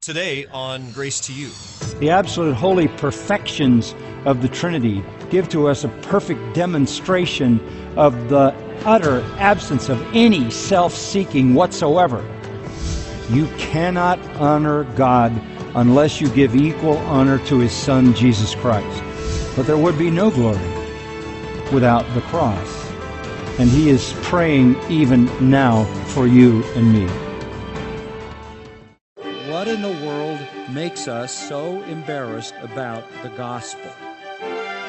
today on Grace to You. The absolute holy perfections of the Trinity give to us a perfect demonstration of the utter absence of any self-seeking whatsoever. You cannot honor God unless you give equal honor to His Son, Jesus Christ. But there would be no glory without the cross. And He is praying even now for you and me. What in the world makes us so embarrassed about the gospel? For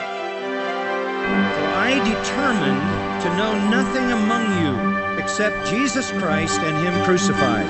I determined to know nothing among you except Jesus Christ and Him crucified.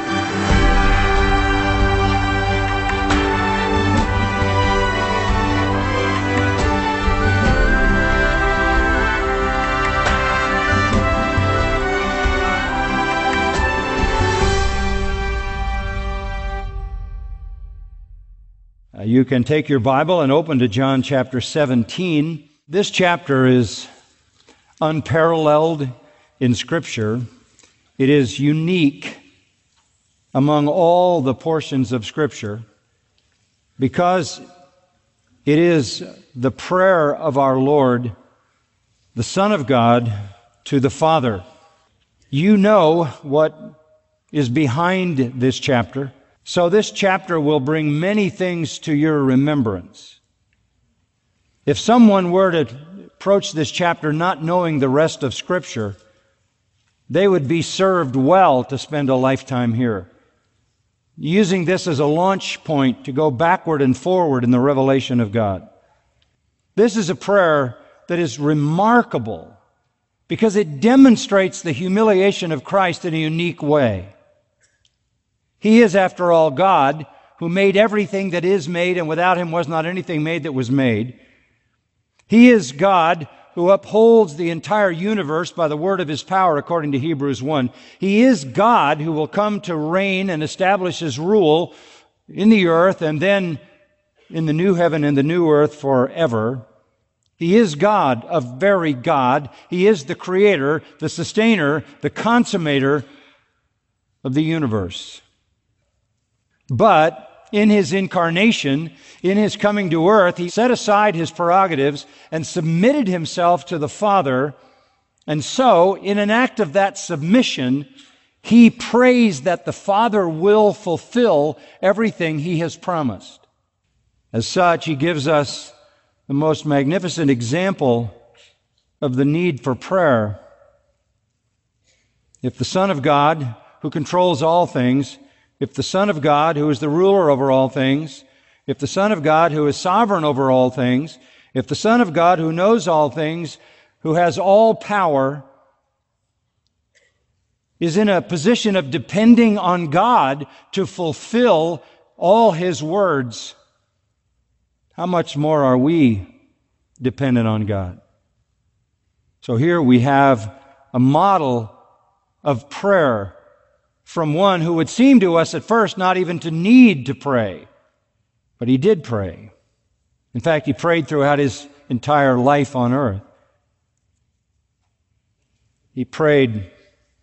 You can take your Bible and open to John chapter 17. This chapter is unparalleled in Scripture. It is unique among all the portions of Scripture because it is the prayer of our Lord, the Son of God, to the Father. You know what is behind this chapter. So this chapter will bring many things to your remembrance. If someone were to approach this chapter not knowing the rest of Scripture, they would be served well to spend a lifetime here, using this as a launch point to go backward and forward in the revelation of God. This is a prayer that is remarkable because it demonstrates the humiliation of Christ in a unique way. He is, after all, God, who made everything that is made, and without Him was not anything made that was made. He is God who upholds the entire universe by the word of His power, according to Hebrews 1. He is God who will come to reign and establish His rule in the earth and then in the new heaven and the new earth forever. He is God, a very God. He is the creator, the sustainer, the consummator of the universe. But in His incarnation, in His coming to earth, He set aside His prerogatives and submitted Himself to the Father. And so, in an act of that submission, He prays that the Father will fulfill everything He has promised. As such, He gives us the most magnificent example of the need for prayer. If the Son of God, who controls all things, if the Son of God, who is the ruler over all things, if the Son of God, who is sovereign over all things, if the Son of God, who knows all things, who has all power, is in a position of depending on God to fulfill all His words, how much more are we dependent on God? So here we have a model of prayer from one who would seem to us at first not even to need to pray. But He did pray. In fact, He prayed throughout His entire life on earth. He prayed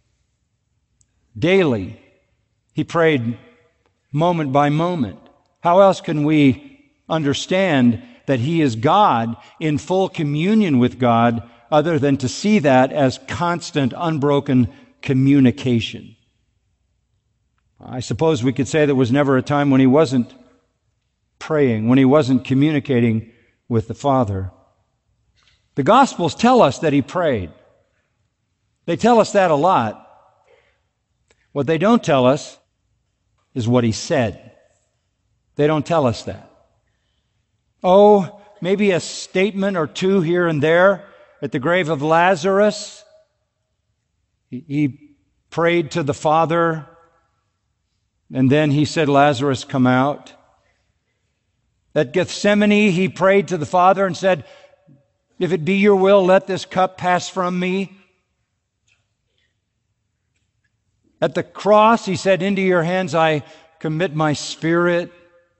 daily. He prayed moment by moment. How else can we understand that He is God in full communion with God other than to see that as constant, unbroken communication? I suppose we could say there was never a time when He wasn't praying, when He wasn't communicating with the Father. The Gospels tell us that He prayed. They tell us that a lot. What they don't tell us is what He said. They don't tell us that. Oh, maybe a statement or two here and there at the grave of Lazarus. He prayed to the Father, and then He said, "Lazarus, come out." At Gethsemane, He prayed to the Father and said, "If it be your will, let this cup pass from me." At the cross, He said, "Into your hands I commit my spirit."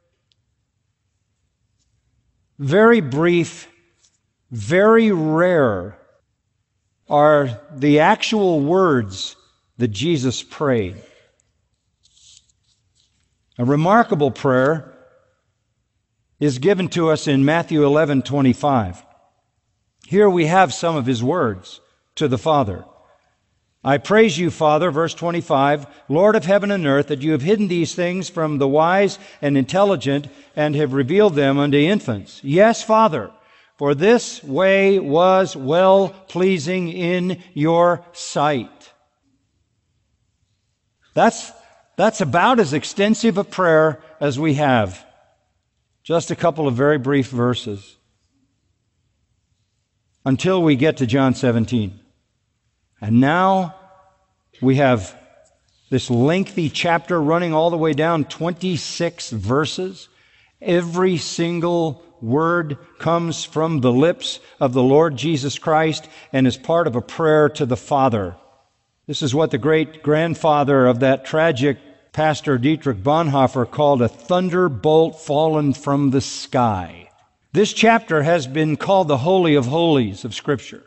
Very brief, very rare are the actual words that Jesus prayed. A remarkable prayer is given to us in Matthew 11:25. Here we have some of his words to the Father. I praise you, Father, verse 25, Lord of heaven and earth, that you have hidden these things from the wise and intelligent and have revealed them unto infants. Yes, Father, for this way was well-pleasing in your sight. That's about as extensive a prayer as we have. Just a couple of very brief verses. Until we get to John 17. And now we have this lengthy chapter running all the way down, 26 verses. Every single word comes from the lips of the Lord Jesus Christ and is part of a prayer to the Father. This is what the great-grandfather of that tragic pastor Dietrich Bonhoeffer called a thunderbolt fallen from the sky. This chapter has been called the Holy of Holies of Scripture.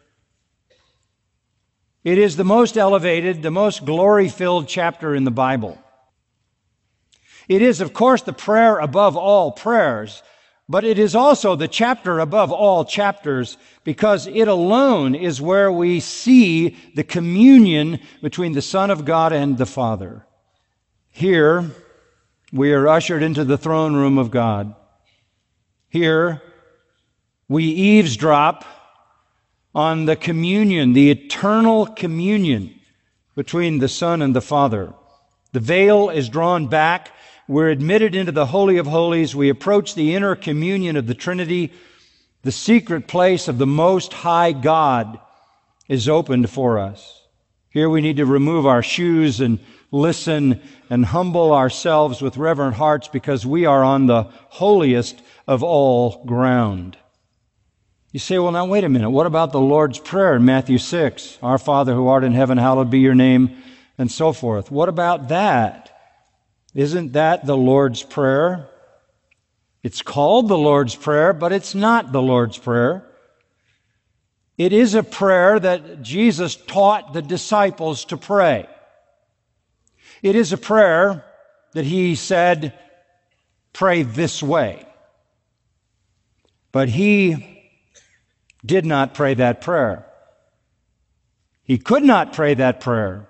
It is the most elevated, the most glory-filled chapter in the Bible. It is, of course, the prayer above all prayers, but it is also the chapter above all chapters because it alone is where we see the communion between the Son of God and the Father. Here, we are ushered into the throne room of God. Here, we eavesdrop on the communion, the eternal communion between the Son and the Father. The veil is drawn back. We're admitted into the Holy of Holies. We approach the inner communion of the Trinity. The secret place of the Most High God is opened for us. Here we need to remove our shoes and listen and humble ourselves with reverent hearts because we are on the holiest of all ground. You say, well, now wait a minute. What about the Lord's Prayer in Matthew 6? Our Father who art in heaven, hallowed be your name, and so forth. What about that? Isn't that the Lord's Prayer? It's called the Lord's Prayer, but it's not the Lord's Prayer. It is a prayer that Jesus taught the disciples to pray. It is a prayer that he said, pray this way. But he did not pray that prayer. He could not pray that prayer.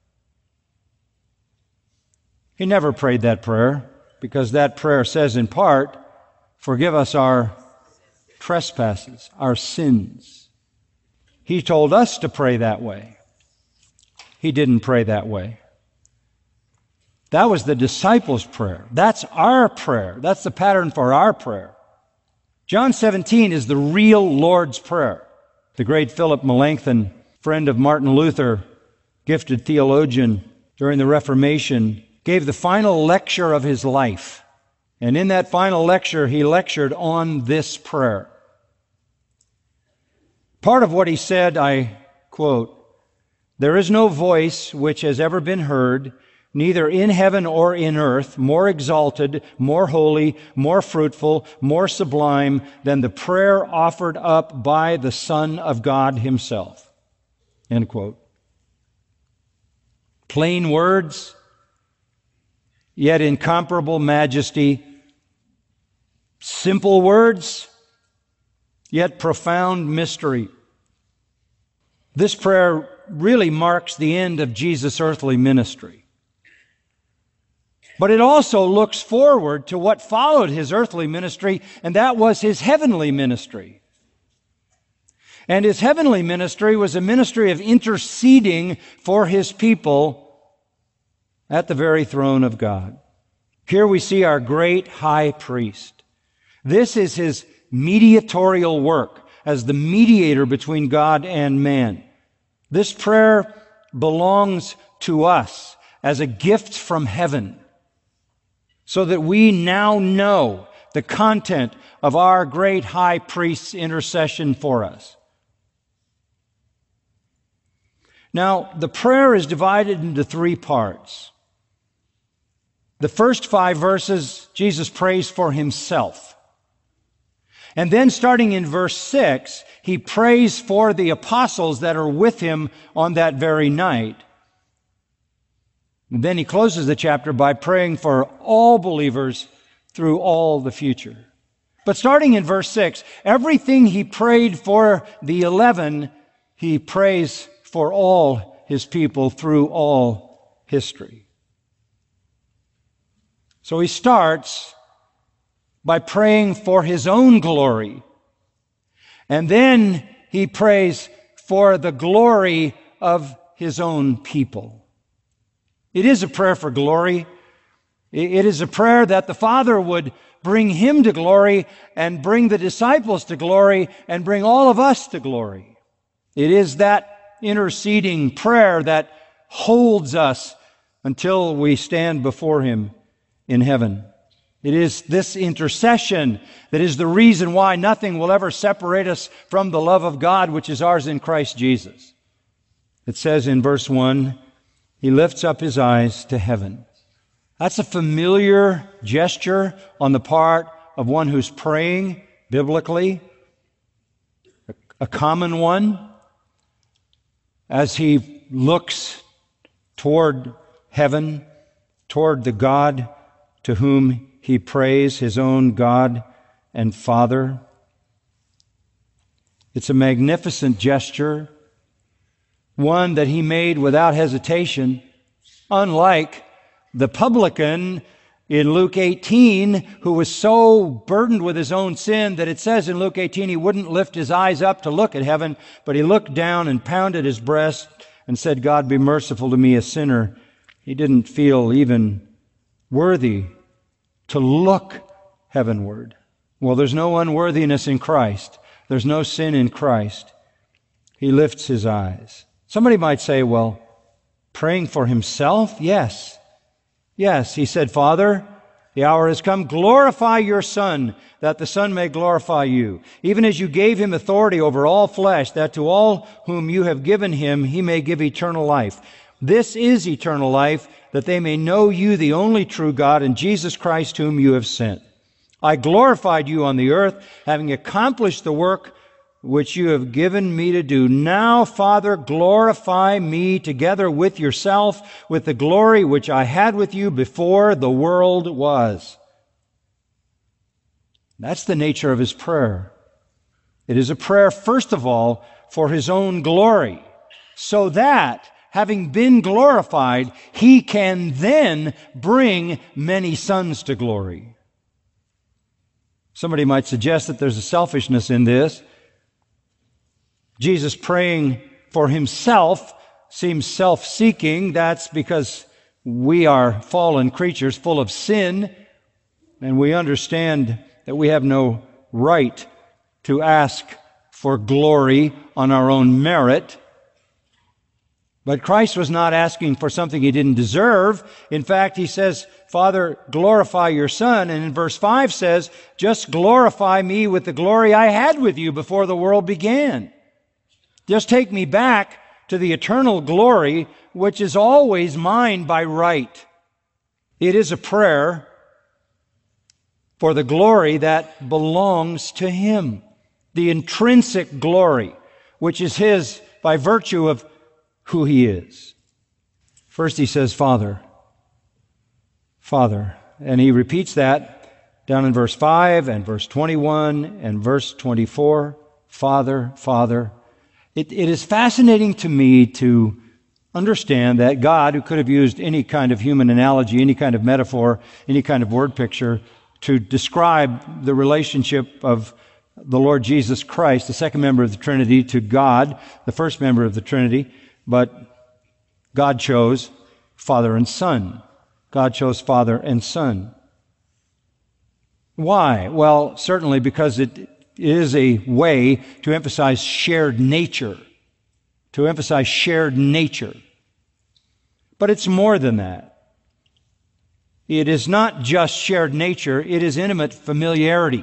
He never prayed that prayer because that prayer says in part, forgive us our trespasses, our sins. He told us to pray that way. He didn't pray that way. That was the disciples' prayer. That's our prayer. That's the pattern for our prayer. John 17 is the real Lord's Prayer. The great Philip Melanchthon, friend of Martin Luther, gifted theologian during the Reformation, gave the final lecture of his life. And in that final lecture, he lectured on this prayer. Part of what he said, I quote, there is no voice which has ever been heard, neither in heaven or in earth, more exalted, more holy, more fruitful, more sublime than the prayer offered up by the Son of God himself. End quote. Plain words, yet incomparable majesty. Simple words, yet profound mystery. This prayer really marks the end of Jesus' earthly ministry. But it also looks forward to what followed his earthly ministry, and that was his heavenly ministry. And his heavenly ministry was a ministry of interceding for his people at the very throne of God. Here we see our great high priest. This is his mediatorial work as the mediator between God and man. This prayer belongs to us as a gift from heaven, so that we now know the content of our great high priest's intercession for us. Now, the prayer is divided into three parts. The first 5 verses, Jesus prays for himself. And then starting in verse 6, he prays for the apostles that are with him on that very night. And then he closes the chapter by praying for all believers through all the future. But starting in verse 6, everything he prayed for the 11, he prays for all his people through all history. So he starts by praying for his own glory. And then he prays for the glory of his own people. It is a prayer for glory. It is a prayer that the Father would bring him to glory and bring the disciples to glory and bring all of us to glory. It is that interceding prayer that holds us until we stand before him in heaven. It is this intercession that is the reason why nothing will ever separate us from the love of God which is ours in Christ Jesus. It says in verse 1, he lifts up his eyes to heaven. That's a familiar gesture on the part of one who's praying biblically, a common one. As he looks toward heaven, toward the God to whom he prays, his own God and Father. It's a magnificent gesture, one that he made without hesitation, unlike the publican in Luke 18, who was so burdened with his own sin that it says in Luke 18 he wouldn't lift his eyes up to look at heaven, but he looked down and pounded his breast and said, God, be merciful to me, a sinner. He didn't feel even worthy to look heavenward. Well, there's no unworthiness in Christ. There's no sin in Christ. He lifts his eyes. Somebody might say, well, praying for himself? Yes. Yes, he said, Father, the hour has come. Glorify your Son, that the Son may glorify you. Even as you gave him authority over all flesh, that to all whom you have given him, he may give eternal life. This is eternal life, that they may know you, the only true God, and Jesus Christ whom you have sent. I glorified you on the earth, having accomplished the work which you have given me to do. Now, Father, glorify me together with yourself, with the glory which I had with you before the world was. That's the nature of his prayer. It is a prayer, first of all, for his own glory, so that, having been glorified, he can then bring many sons to glory. Somebody might suggest that there's a selfishness in this. Jesus praying for himself seems self-seeking. That's because we are fallen creatures full of sin, and we understand that we have no right to ask for glory on our own merit. But Christ was not asking for something he didn't deserve. In fact, he says, Father, glorify your Son. And in verse 5 says, just glorify me with the glory I had with you before the world began. Just take me back to the eternal glory, which is always mine by right. It is a prayer for the glory that belongs to him, the intrinsic glory, which is his by virtue of who he is. First he says, Father, Father. And he repeats that down in verse 5 and verse 21 and verse 24. Father, Father. It is fascinating to me to understand that God, who could have used any kind of human analogy, any kind of metaphor, any kind of word picture to describe the relationship of the Lord Jesus Christ, the second member of the Trinity, to God, the first member of the Trinity, but God chose Father and Son. God chose Father and Son. Why? Well, certainly because it is a way to emphasize shared nature. To emphasize shared nature. But it's more than that. It is not just shared nature, it is intimate familiarity.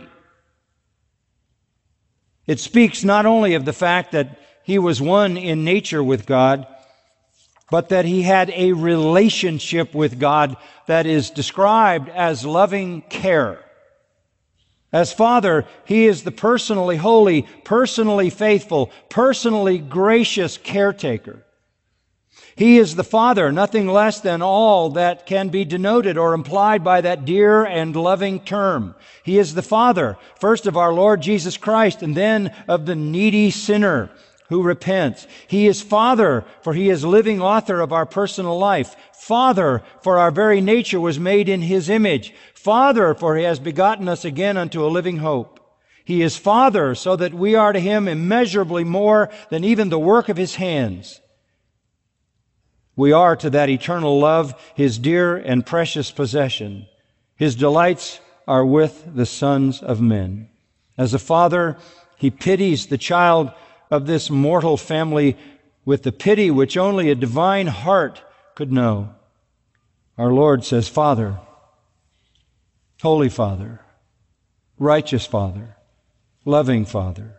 It speaks not only of the fact that he was one in nature with God, but that he had a relationship with God that is described as loving care. As Father, he is the personally holy, personally faithful, personally gracious caretaker. He is the Father, nothing less than all that can be denoted or implied by that dear and loving term. He is the Father, first of our Lord Jesus Christ, and then of the needy sinner who repents. He is Father, for He is living author of our personal life. Father, for our very nature was made in His image. Father, for He has begotten us again unto a living hope. He is Father, so that we are to Him immeasurably more than even the work of His hands. We are to that eternal love His dear and precious possession. His delights are with the sons of men. As a father, He pities the child of this mortal family with the pity which only a divine heart could know. Our Lord says, Father, Holy Father, righteous Father, loving Father.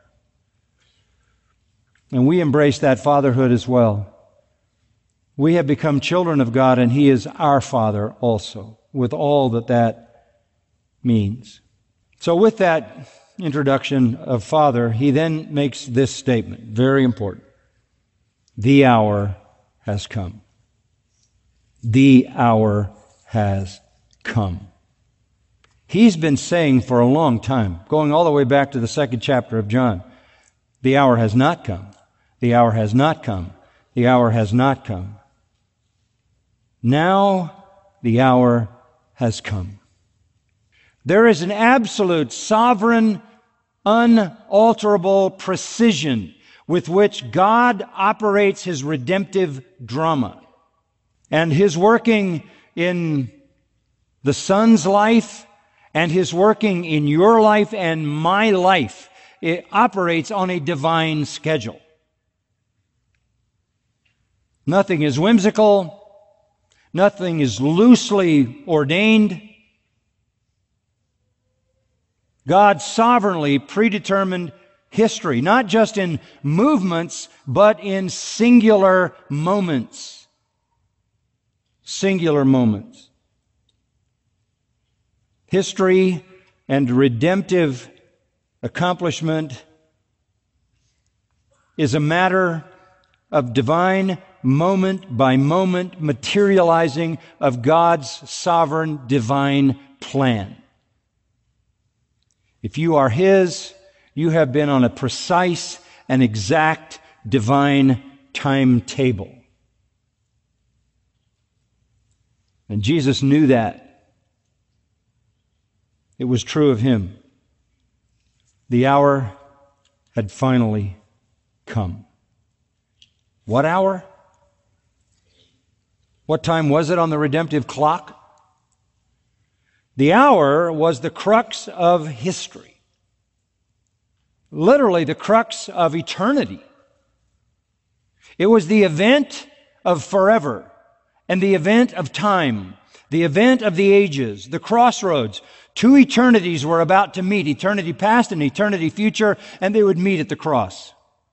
And we embrace that fatherhood as well. We have become children of God, and He is our Father also, with all that means. So with that introduction of Father, He then makes this statement, very important. The hour has come. The hour has come. He's been saying for a long time, going all the way back to the 2nd chapter of John, the hour has not come. The hour has not come. The hour has not come. Now the hour has come. There is an absolute, sovereign, unalterable precision with which God operates His redemptive drama. And His working in the Son's life and His working in your life and my life, it operates on a divine schedule. Nothing is whimsical. Nothing is loosely ordained. God sovereignly predetermined history, not just in movements, but in singular moments. Singular moments. History and redemptive accomplishment is a matter of divine moment by moment materializing of God's sovereign divine plan. If you are His, you have been on a precise and exact divine timetable. And Jesus knew that. It was true of Him. The hour had finally come. What hour? What time was it on the redemptive clock? The hour was the crux of history. Literally the crux of eternity. It was the event of forever and the event of time, the event of the ages, the crossroads. Two eternities were about to meet, eternity past and eternity future, and they would meet at the cross.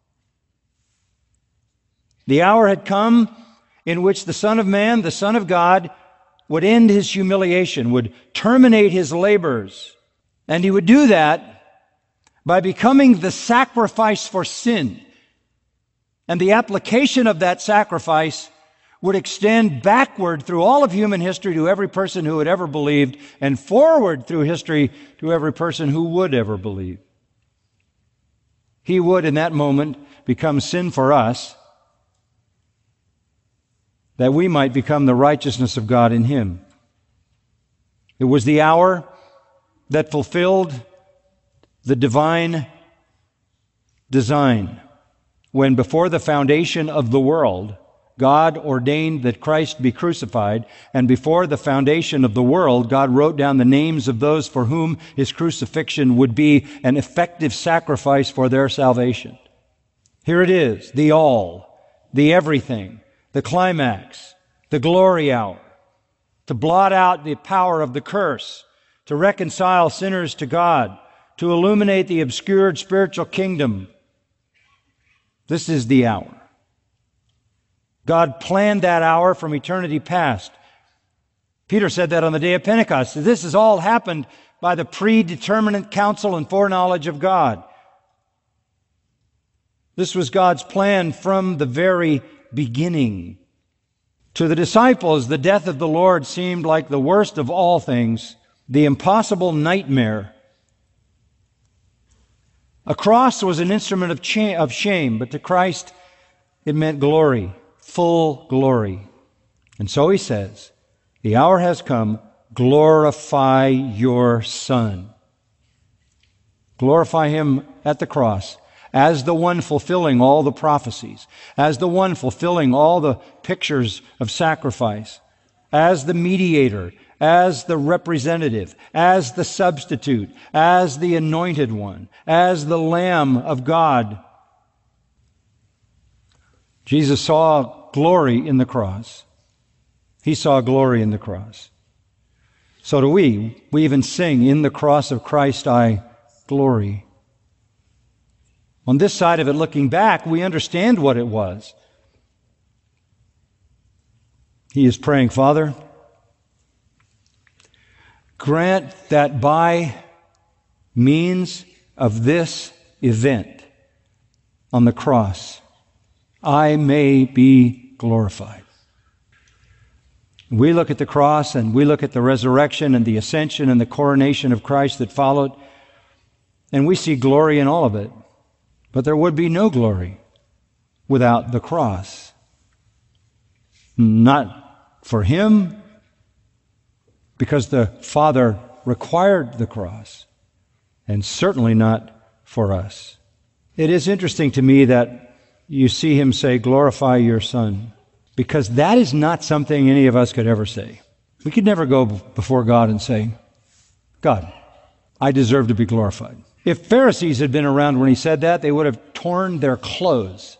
The hour had come in which the Son of Man, the Son of God, would end His humiliation, would terminate His labors. And He would do that by becoming the sacrifice for sin. And the application of that sacrifice would extend backward through all of human history to every person who had ever believed, and forward through history to every person who would ever believe. He would, in that moment, become sin for us, that we might become the righteousness of God in Him. It was the hour that fulfilled the divine design, when before the foundation of the world, God ordained that Christ be crucified, and before the foundation of the world, God wrote down the names of those for whom His crucifixion would be an effective sacrifice for their salvation. Here it is, the all, the everything, the climax, the glory hour, to blot out the power of the curse, to reconcile sinners to God, to illuminate the obscured spiritual kingdom. This is the hour. God planned that hour from eternity past. Peter said that on the day of Pentecost. This has all happened by the predeterminate counsel and foreknowledge of God. This was God's plan from the very beginning. To the disciples, the death of the Lord seemed like the worst of all things, the impossible nightmare. A cross was an instrument of shame, but to Christ it meant glory, full glory. And so he says, the hour has come, glorify your Son. Glorify him at the cross as the one fulfilling all the prophecies, as the one fulfilling all the pictures of sacrifice, as the mediator, as the representative, as the substitute, as the anointed one, as the Lamb of God. Jesus saw glory in the cross. He saw glory in the cross. So do we. We even sing, in the cross of Christ I glory. On this side of it, looking back, we understand what it was. He is praying, Father, grant that by means of this event on the cross, I may be glorified. We look at the cross and we look at the resurrection and the ascension and the coronation of Christ that followed, and we see glory in all of it. But there would be no glory without the cross. Not for him, because the Father required the cross, and certainly not for us. It is interesting to me that you see him say, glorify your Son, because that is not something any of us could ever say. We could never go before God and say, God, I deserve to be glorified. If Pharisees had been around when he said that, they would have torn their clothes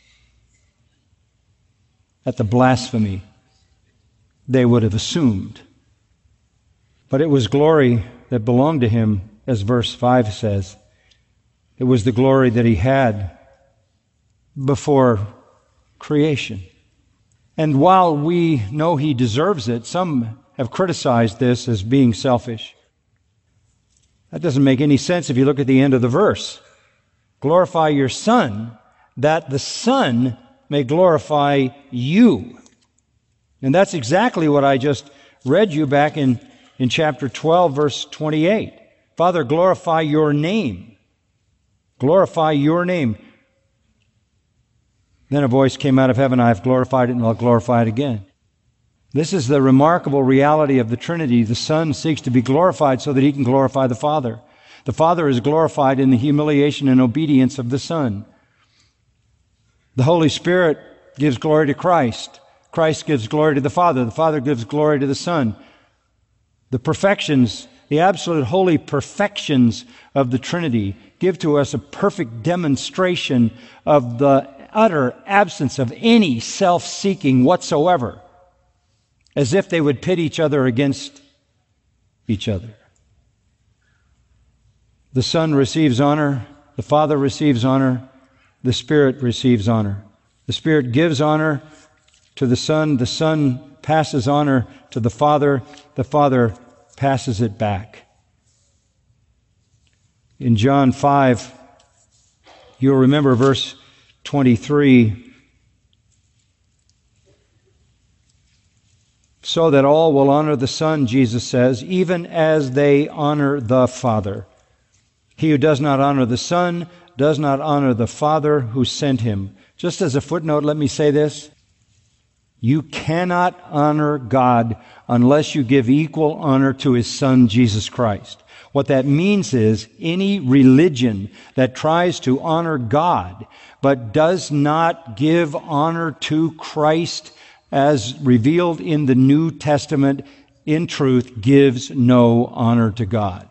at the blasphemy they would have assumed. But it was glory that belonged to him, as verse 5 says. It was the glory that he had before creation. And while we know he deserves it, some have criticized this as being selfish. That doesn't make any sense if you look at the end of the verse. Glorify your Son, that the Son may glorify you. And that's exactly what I just read you back in chapter 12, verse 28. Father, glorify your name. Glorify your name. Then a voice came out of heaven, I have glorified it and I'll glorify it again. This is the remarkable reality of the Trinity. The Son seeks to be glorified so that he can glorify the Father. The Father is glorified in the humiliation and obedience of the Son. The Holy Spirit gives glory to Christ. Christ gives glory to the Father. The Father gives glory to the Son. The perfections, the absolute holy perfections of the Trinity give to us a perfect demonstration of the utter absence of any self-seeking whatsoever, as if they would pit each other against each other. The Son receives honor, the Father receives honor, the Spirit receives honor. The Spirit gives honor to the Son passes honor to the Father passes it back. In John 5, you'll remember verse 23, so that all will honor the Son, Jesus says, even as they honor the Father. He who does not honor the Son does not honor the Father who sent him. Just as a footnote, let me say this. You cannot honor God unless you give equal honor to His Son, Jesus Christ. What that means is any religion that tries to honor God but does not give honor to Christ as revealed in the New Testament, in truth, gives no honor to God.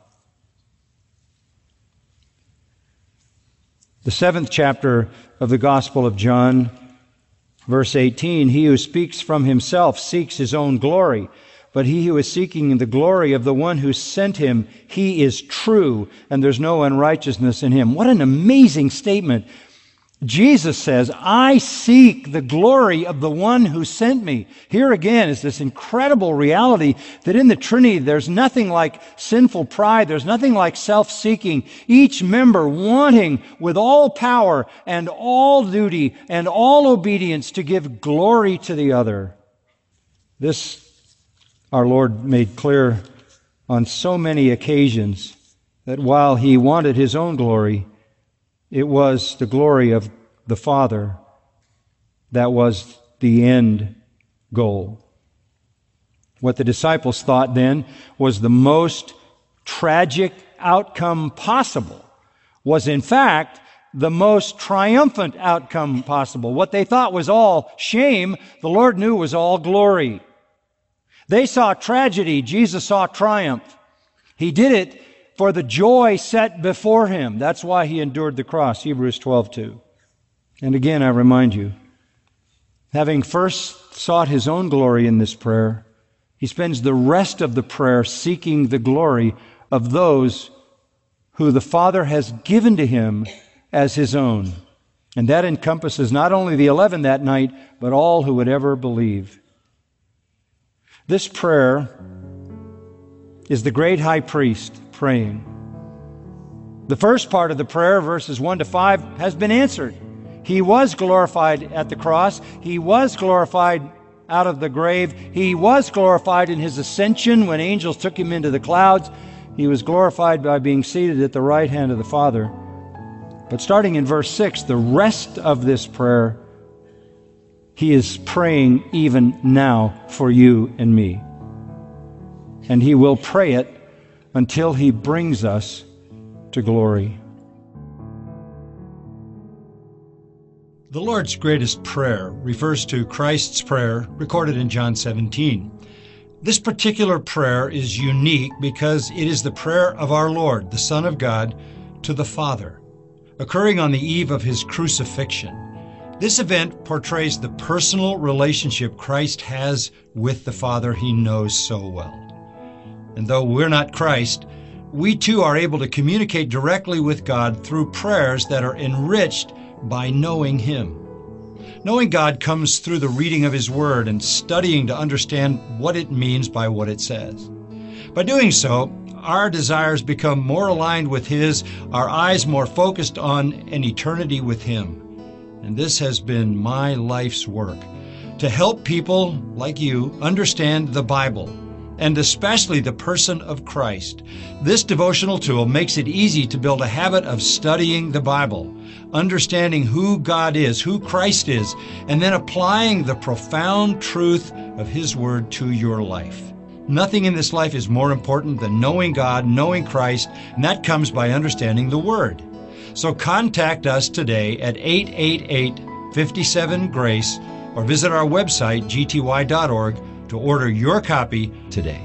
The 7th chapter of the Gospel of John, verse 18, he who speaks from himself seeks his own glory, but he who is seeking the glory of the one who sent him, he is true, and there's no unrighteousness in him. What an amazing statement. Jesus says, I seek the glory of the one who sent me. Here again is this incredible reality that in the Trinity there's nothing like sinful pride, there's nothing like self-seeking, each member wanting with all power and all duty and all obedience to give glory to the other. This our Lord made clear on so many occasions that while He wanted His own glory, it was the glory of the Father that was the end goal. What the disciples thought then was the most tragic outcome possible was in fact the most triumphant outcome possible. What they thought was all shame, the Lord knew was all glory. They saw tragedy, Jesus saw triumph. He did it for the joy set before Him. That's why He endured the cross, Hebrews 12:2. And again, I remind you, having first sought His own glory in this prayer, He spends the rest of the prayer seeking the glory of those who the Father has given to Him as His own. And that encompasses not only the 11 that night, but all who would ever believe. This prayer is the great high priest praying. The first part of the prayer, verses 1 to 5, has been answered. He was glorified at the cross. He was glorified out of the grave. He was glorified in His ascension when angels took Him into the clouds. He was glorified by being seated at the right hand of the Father. But starting in verse 6, the rest of this prayer, He is praying even now for you and me. And He will pray it until He brings us to glory. The Lord's greatest prayer refers to Christ's prayer recorded in John 17. This particular prayer is unique because it is the prayer of our Lord, the Son of God, to the Father, occurring on the eve of His crucifixion. This event portrays the personal relationship Christ has with the Father He knows so well. And though we're not Christ, we too are able to communicate directly with God through prayers that are enriched by knowing Him. Knowing God comes through the reading of His Word and studying to understand what it means by what it says. By doing so, our desires become more aligned with His, our eyes more focused on an eternity with Him. And this has been my life's work, to help people like you understand the Bible, and especially the person of Christ. This devotional tool makes it easy to build a habit of studying the Bible, understanding who God is, who Christ is, and then applying the profound truth of His Word to your life. Nothing in this life is more important than knowing God, knowing Christ, and that comes by understanding the Word. So contact us today at 888-57-GRACE or visit our website, gty.org, to order your copy today.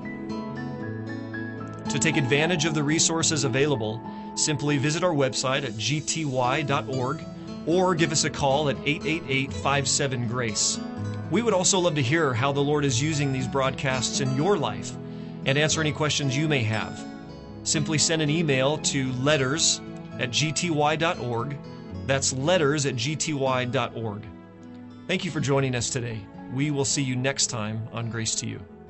To take advantage of the resources available, simply visit our website at gty.org or give us a call at 888-57-GRACE. We would also love to hear how the Lord is using these broadcasts in your life and answer any questions you may have. Simply send an email to letters@gty.org. That's letters@gty.org. Thank you for joining us today. We will see you next time on Grace to You.